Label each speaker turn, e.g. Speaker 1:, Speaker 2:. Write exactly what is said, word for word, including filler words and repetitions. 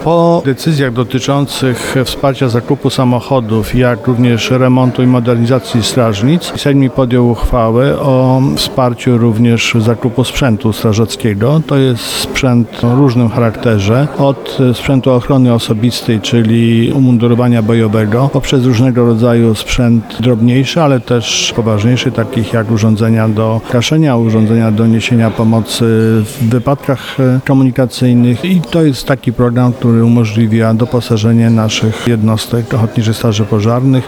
Speaker 1: Po decyzjach dotyczących wsparcia zakupu samochodów, jak również remontu i modernizacji strażnic, Sejm podjął uchwałę o wsparciu również zakupu sprzętu strażackiego. To jest sprzęt o różnym charakterze, od sprzętu ochrony osobistej, czyli umundurowania bojowego, poprzez różnego rodzaju sprzęt drobniejszy, ale też poważniejszy, takich jak urządzenia do gaszenia, urządzenia do niesienia pomocy w wypadkach komunikacyjnych. I to jest taki program, który umożliwia doposażenie naszych jednostek Ochotniczych Straży Pożarnych